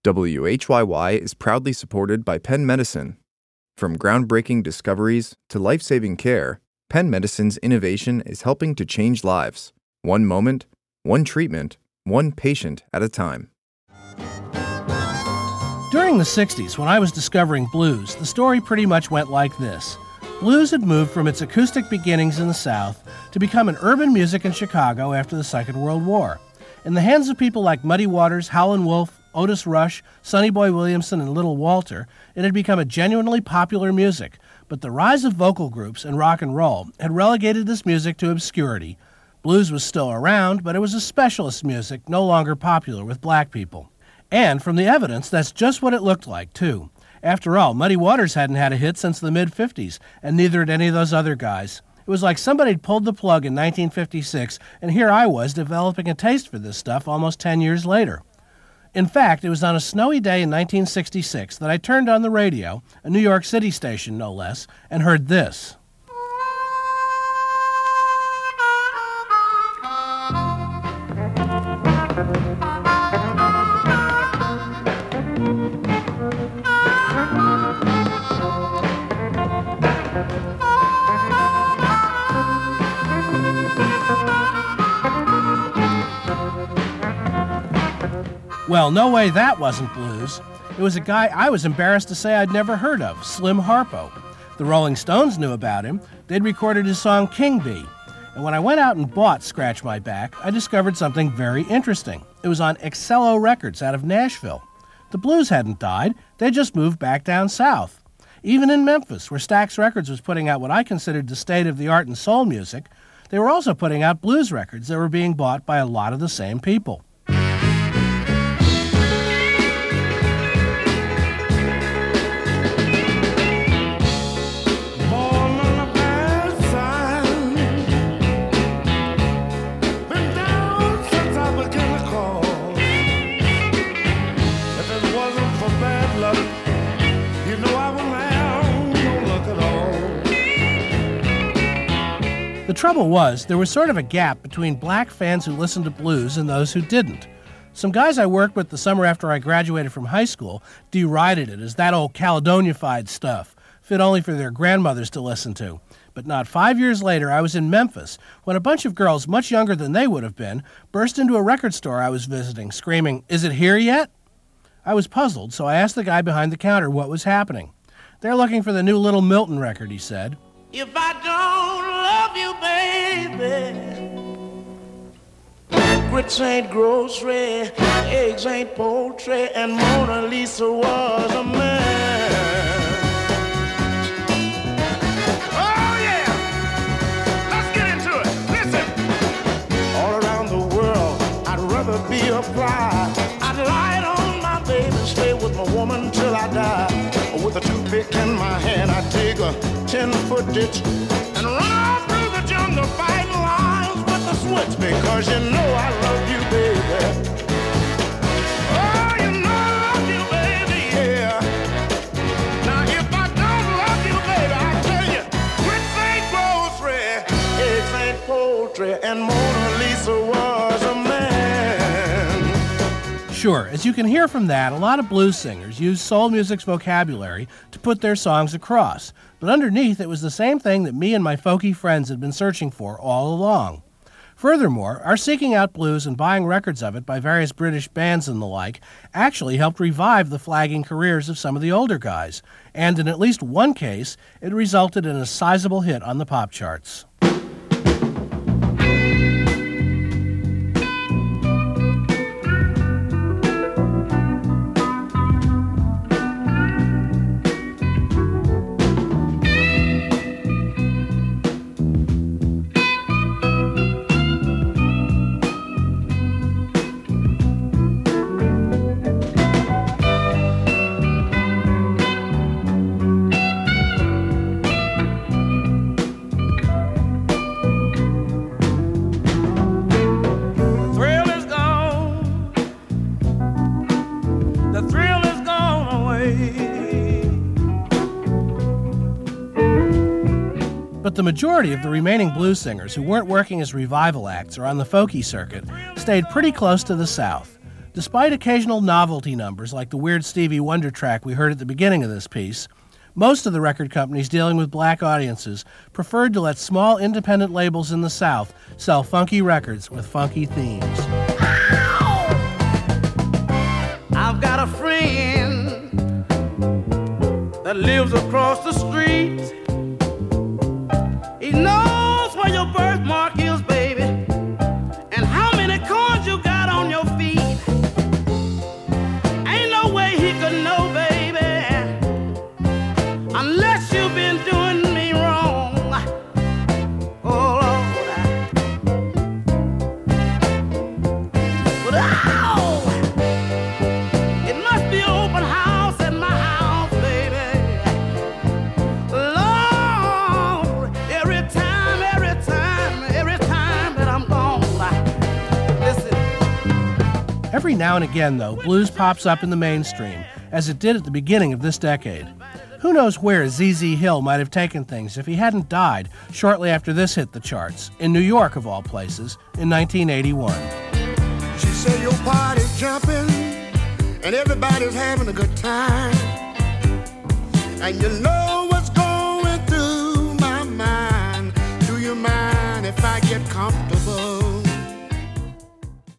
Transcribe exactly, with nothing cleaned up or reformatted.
W H Y Y is proudly supported by Penn Medicine. From groundbreaking discoveries to life-saving care, Penn Medicine's innovation is helping to change lives, one moment, one treatment, one patient at a time. During the sixties, when I was discovering blues, the story pretty much went like this. Blues had moved from its acoustic beginnings in the South to become an urban music in Chicago after the Second World War. In the hands of people like Muddy Waters, Howlin' Wolf, Otis Rush, Sonny Boy Williamson, and Little Walter, it had become a genuinely popular music, but the rise of vocal groups and rock and roll had relegated this music to obscurity. Blues was still around, but it was a specialist music no longer popular with black people. And from the evidence, that's just what it looked like, too. After all, Muddy Waters hadn't had a hit since the mid-fifties, and neither had any of those other guys. It was like somebody'd pulled the plug in nineteen fifty-six, and here I was developing a taste for this stuff almost ten years later. In fact, it was on a snowy day in nineteen sixty-six that I turned on the radio, a New York City station no less, and heard this. Well, no way that wasn't blues. It was a guy I was embarrassed to say I'd never heard of, Slim Harpo. The Rolling Stones knew about him. They'd recorded his song King Bee. And when I went out and bought Scratch My Back, I discovered something very interesting. It was on Excello Records out of Nashville. The blues hadn't died. They just moved back down south. Even in Memphis, where Stax Records was putting out what I considered the state-of-the-art in soul music, they were also putting out blues records that were being bought by a lot of the same people. The trouble was, there was sort of a gap between black fans who listened to blues and those who didn't. Some guys I worked with the summer after I graduated from high school derided it as that old Caledoniafied stuff, fit only for their grandmothers to listen to. But not five years later, I was in Memphis, when a bunch of girls much younger than they would have been burst into a record store I was visiting, screaming, "Is it here yet?" I was puzzled, so I asked the guy behind the counter what was happening. "They're looking for the new Little Milton record," he said. If I don't love you, baby, grits ain't grocery, eggs ain't poultry, and Mona Lisa was a man. Oh, yeah! Let's get into it. Listen! All around the world, I'd rather be a fly. I'd lie on my bed and stay with my woman till I die. With a toothpick in my hand, I'd dig a ten-foot ditch and run off through the jungle fighting lions with the switch, because you know I love you, baby. Oh, you know I love you, baby, yeah. Now, if I don't love you, baby, I tell you, grits ain't grocery, eggs ain't poultry, and Mona Lisa was a man. Sure, as you can hear from that, a lot of blues singers use soul music's vocabulary to put their songs across. But underneath, it was the same thing that me and my folky friends had been searching for all along. Furthermore, our seeking out blues and buying records of it by various British bands and the like actually helped revive the flagging careers of some of the older guys. And in at least one case, it resulted in a sizable hit on the pop charts. But the majority of the remaining blues singers who weren't working as revival acts or on the folky circuit stayed pretty close to the South. Despite occasional novelty numbers like the weird Stevie Wonder track we heard at the beginning of this piece, most of the record companies dealing with black audiences preferred to let small independent labels in the South sell funky records with funky themes. I've got a friend that lives across the street. He knows where your birthmark is, baby, and how many corns you got on your feet. Ain't no way he could know, baby, unless you've been doing me wrong. Oh, Lord. But ow! It must be open house at my house, baby. Lord, every time, every time, every time that I'm gone. Listen. Every now and again, though, blues pops up in the mainstream, as it did at the beginning of this decade. Who knows where Z Z Hill might have taken things if he hadn't died shortly after this hit the charts, in New York of all places, in nineteen eighty-one. She said your party's jumping and everybody's having a good time, and you know